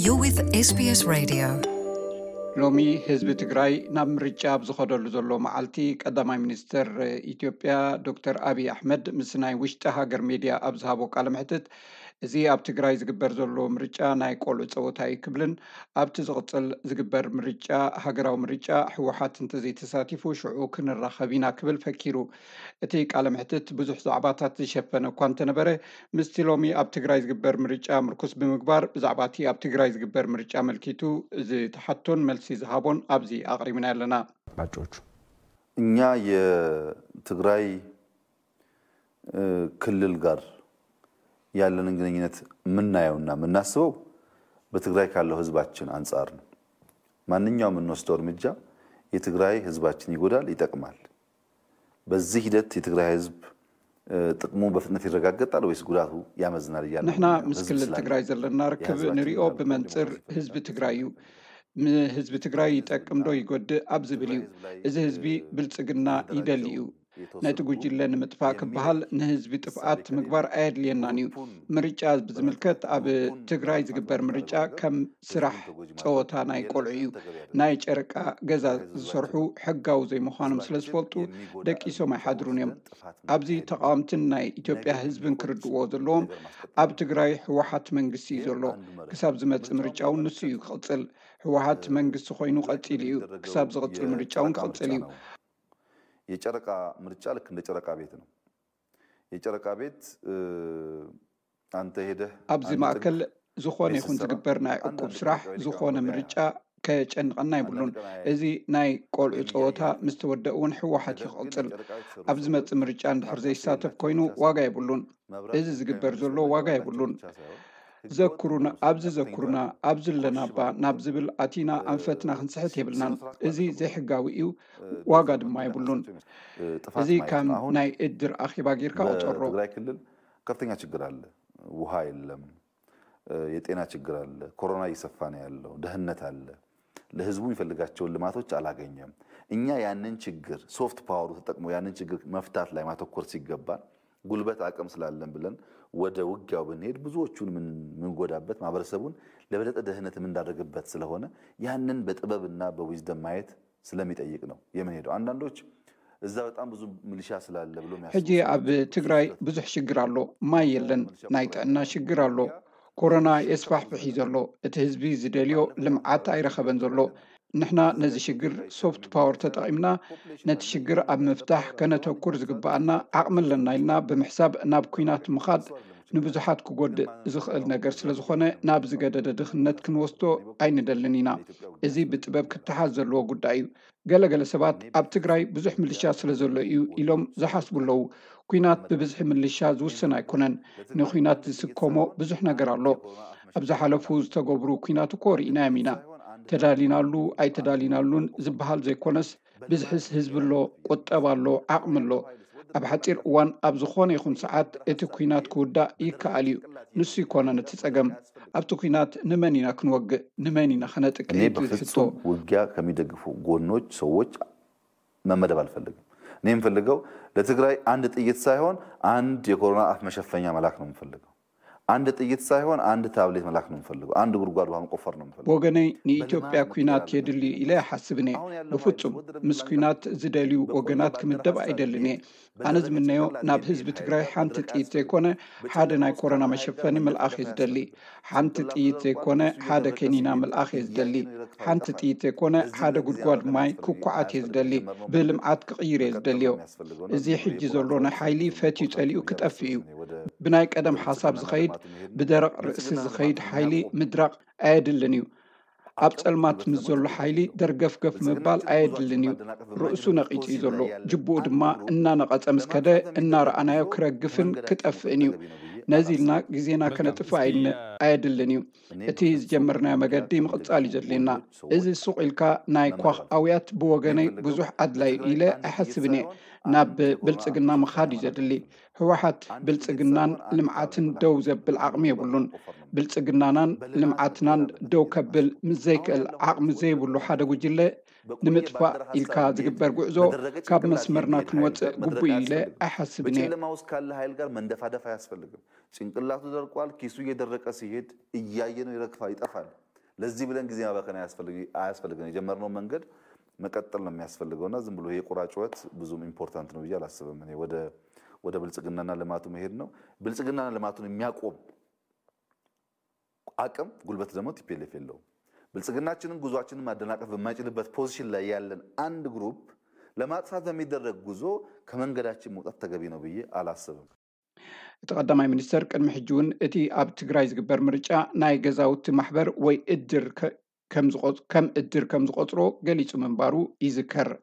You're with SBS Radio. ሎሚ ህዝቢ ትግራይ ናብ ምርጫ ብዝኸደሉ ዘሎ መዓልቲ ቀዳማይ ሚኒስትር ኢትዮጵያ ዶክተር አብይ አሕመድ ምስ ናይ ውሽጢ ሃገር ሚድያ ኣብ ዝሃቦ ቃለ መሕትት እዚ ኣብ ትግራይ ዝግበር ዘሎ ምርጫ ናይ ቆልዑ ፀወታ ክብልን ኣብቲ ዝቕፅል ዝግበር ምርጫ ሃገራዊ ምርጫ ህወሓት እንተዘይተሳቲፉ ሽዑ ክንራኸብ ኢና ክብል ፈኪሩ እቲ ቃለ መሕትት ብዙሕ ዛዕባታት ዝሸፈነ እኳ እንተነበረ ምስቲ ሎሚ ኣብ ትግራይ ዝግበር ምርጫ ምርኩስ ብምግባር ብዛዕባ እቲ ኣብ ትግራይ ዝግበር ምርጫ መልኪቱ ዝተሓቶን መልሲ ዝሃቦን ኣብዚ አቅሪብና ያለና ባጮቹ እኛ የትግራይ ክልል ጋር ያለንን ግንኙነት ምናየውና ምናስበው በትግራይ ካለው ህዝባችን አንፃር ነው። ማንኛውም እንወስደው እርምጃ የትግራይ ህዝባችን ይጎዳል ይጠቅማል። በዚህ ሂደት የትግራይ ህዝብ ጥቅሙ በፍጥነት ይረጋገጣል ወይስ ጉዳቱ ያመዝናል ይላል። ንሕና ምስክል ትግራይ ዘለና ርክብ ንሪኦ በመንጽር ህዝብ ትግራይ ህዝብ ትግራይ ይጠቅም ዶ ይጎድእ ኣብ ዝብል እዩ። እዚ ህዝቢ ብልጽግና ይደሊ እዩ። ነቲ ጉጅለ ንምጥፋእ ክበሃል ንህዝቢ ጥፍኣት ምግባር ኣየድልየናን እዩ። ምርጫ ብዝምልከት ኣብ ትግራይ ዝግበር ምርጫ ከም ስራሕ ፀወታ ናይ ቆልዑ እዩ። ናይ ጨረቃ ገዛ ዝሰርሑ ሕጋዊ ዘይምዃኖም ስለ ዝፈልጡ ደቂሶም ኣይሓድሩን እዮም። ኣብዚ ተቃወምትን ናይ ኢትዮጵያ ህዝብን ክርድእዎ ዘለዎም ኣብ ትግራይ ህወሓት መንግስቲ እዩ ዘሎ። ክሳብ ዝመፅእ ምርጫ እውን ንሱ እዩ ክቕፅል። ህወሓት መንግስቲ ኮይኑ ቀፂል እዩ። ክሳብ ዝቕፅል ምርጫ እውን ክቕፅል እዩ። የጨረቃ ምርጫ ልክ እንደ ጨረቃ ቤት ነው። የጨረቃ ቤት አንተ ሄደህ ኣብዚ ማእከል ዝኾነ ይኹን ዝግበር ናይ ዕቁብ ስራሕ ዝኾነ ምርጫ ከጨንቀና ይብሉን። እዚ ናይ ቆልዑ ፀወታ ምስ ተወደእ እውን ህወሓት ይቕፅል። ኣብ ዝመፅእ ምርጫ እንድሕር ዘይሳተፍ ኮይኑ ዋጋ ይብሉን። እዚ ዝግበር ዘሎ ዋጋ ይብሉን። ዘኩሩና ኣብዚ ዘኩሩና ኣብዚ ለናባ ናብ ዝብል ኣቲና ኣንፈትና ክንስሕት የብልናን። እዚ ዘይሕጋዊ እዩ፣ ዋጋ ድማ ይብሉን። እዚ ከም ናይ እድር ኣኺባ ጌርካ ቆጠሮ። ትግራይ ክልል ከፍተኛ ችግር አለ። ውሃ የለም፣ የጤና ችግር አለ፣ ኮሮና እየሰፋ ነው ያለው፣ ደህንነት አለ። ለህዝቡ የሚፈልጋቸውን ልማቶች አላገኘም። እኛ ያንን ችግር ሶፍት ፓወሩ ተጠቅሞ ያንን ችግር መፍታት ላይ ማተኮር ሲገባ ጉልበት አቅም ስላለን ብለን ወደ ውጊያው ብንሄድ ብዙዎቹን ምንጎዳበት ማህበረሰቡን ለበለጠ ደህንነት ምንዳረግበት ስለሆነ ያንን በጥበብና በዊዝደም ማየት ስለሚጠይቅ ነው የምንሄደው። አንዳንዶች እዛ በጣም ብዙ ሚሊሻ ስላለ ብሎ ሕጂ ኣብ ትግራይ ብዙሕ ሽግር ኣሎ። ማይ የለን፣ ናይ ጥዕና ሽግር ኣሎ፣ ኮሮና የስፋሕፍሕ ዘሎ፣ እቲ ህዝቢ ዝደልዮ ልምዓት ኣይረኸበን ዘሎ። ንሕና ነዚ ሽግር ሶፍት ፓወር ተጠቂምና ነቲ ሽግር ኣብ ምፍታሕ ከነተኩር ዝግባአና ዓቕሚ ኣለና ኢልና ብምሕሳብ ናብ ኩናት ምኻድ ንብዙሓት ክጎድእ ዝኽእል ነገር ስለዝኾነ ናብ ዝገደደ ድኽነት ክንወስዶ ኣይንደልን ኢና። እዚ ብጥበብ ክትሓዝ ዘለዎ ጉዳይ እዩ። ገለገለ ሰባት ኣብ ትግራይ ብዙሕ ምልሻ ስለ ዘሎ እዩ ኢሎም ዝሓስቡ ኣለዉ። ኩናት ብብዝሒ ምልሻ ዝውስን ኣይኮነን። ንኩናት ዝስከሞ ብዙሕ ነገር ኣሎ። ኣብ ዝሓለፉ ዝተገብሩ ኩናት እኮ ርኢናዮም ኢና። ተዳሊናሉ ኣይተዳሊናሉን ዝበሃል ዘይኮነስ ብዝሕስ ህዝቢ ኣሎ፣ ቁጠባ ኣሎ፣ ዓቕሚ ኣሎ። ኣብ ሓፂር እዋን ኣብ ዝኾነ ይኹን ሰዓት እቲ ኩናት ክውዳእ ይከኣል እዩ። ንሱ ይኮነ ነቲ ፀገም። ኣብቲ ኩናት ንመን ኢና ክንወግእ፣ ንመን ኢና ከነጥቅዕ ትሕቶ። ውጊያ ከሚደግፉ ጎኖች ሰዎች መመደብ አልፈልግም። እኔ የምፈልገው ለትግራይ አንድ ጥይት ሳይሆን አንድ የኮሮና አፍ መሸፈኛ መላክ ነው የምፈልገው። አንድ ጥይት ሳይሆን አንድ ታብሌት መላክ ነው የምፈልገው። አንድ ጉድጓድ ውሃ መቆፈር ነው የምፈልገው። ወገነይ ንኢትዮጵያ ኩናት የድሊ ኢለ ሓስብኔ በፍጹም ምስ ኩናት ዝደልዩ ወገናት ክምደብ ኣይደልን እየ። ኣነ ዝምነዮ ናብ ህዝቢ ትግራይ ሓንቲ ጥይት ዘይኮነ ሓደ ናይ ኮሮና መሸፈኒ መልኣኽ እየ ዝደሊ። ሓንቲ ጥይት ዘይኮነ ሓደ ከኒና መልኣኽ እየ ዝደሊ። ሓንቲ ጥይት ዘይኮነ ሓደ ጉድጓድ ማይ ክኳዓት እየ ዝደሊ። ብልምዓት ክቕይር እየ ዝደልዮ። እዚ ሕጂ ዘሎ ናይ ሓይሊ ፈትዩ ፀሊኡ ክጠፍእ እዩ። ብናይ ቀደም ሓሳብ ዝኸይድ ብደረቕ ርእሲ ዝኸይድ ሓይሊ ምድራቕ ኣየድልን እዩ። ኣብ ፀልማት ምስ ዘሎ ሓይሊ ደርገፍገፍ ምባል ኣየድልን እዩ። ርእሱ ነቒፁ እዩ ዘሎ። ጅቡኡ ድማ እናነቐፀ ምስ ከደ እናረኣናዮ ክረግፍን ክጠፍእን እዩ። ነዚ ኢልና ግዜና ከነጥፍ ኣየድልን እዩ። እቲ ዝጀመርናዮ መገዲ ምቕፃል እዩ ዘድልየና። እዚ ሱቕ ኢልካ ናይ ኳኽ ኣውያት ብወገነይ ብዙሕ ኣድላይ ኢለ ኣይሓስብን እየ። ናብ ብልጽግና ምኻድ እዩ ዘድሊ። ህወሓት ብልጽግናን ልምዓትን ደው ዘብል ዓቕሚ የብሉን። ብልጽግናናን ልምዓትናን ደው ከብል ምዘይክእል ዓቕሚ ዘይብሉ ሓደ ጉጅለ ንምጥፋእ ኢልካ ዝግበር ጉዕዞ ካብ መስመርና ክንወፅእ ግቡእ ኢለ ኣይሓስብን እየ። በጨለማ ውስጥ ካለ ኃይል ጋር መንደፋደፍ አያስፈልግም። ጭንቅላቱ ደርቋል፣ ኪሱ እየደረቀ ሲሄድ እያየ ነው ይረግፋል፣ ይጠፋል። ለዚህ ብለን ጊዜ ማባከን አያስፈልግም የጀመርነው መንገድ መቀጠል ነው የሚያስፈልገውና ዝም ብሎ የቁራጭወት ብዙም ኢምፖርታንት ነው ብዬ አላስብም እኔ ወደ ብልጽግናና ልማቱ መሄድ ነው ብልጽግናና ልማቱን የሚያቆም አቅም ጉልበት ደግሞ ቲፒኤልኤፍ የለውም ብልጽግናችንን ጉዟችንን ማደናቀፍ በማይችልበት ፖዚሽን ላይ ያለን አንድ ግሩፕ ለማጥፋት በሚደረግ ጉዞ ከመንገዳችን መውጣት ተገቢ ነው ብዬ አላስብም ተቀዳማይ ሚኒስተር ቅድሚ ሕጂውን እቲ ኣብ ትግራይ ዝግበር ምርጫ ናይ ገዛውቲ ማሕበር ወይ እድር ከም እድር ከም ዝቆፅሮ ገሊጹ መንባሩ ይዝከር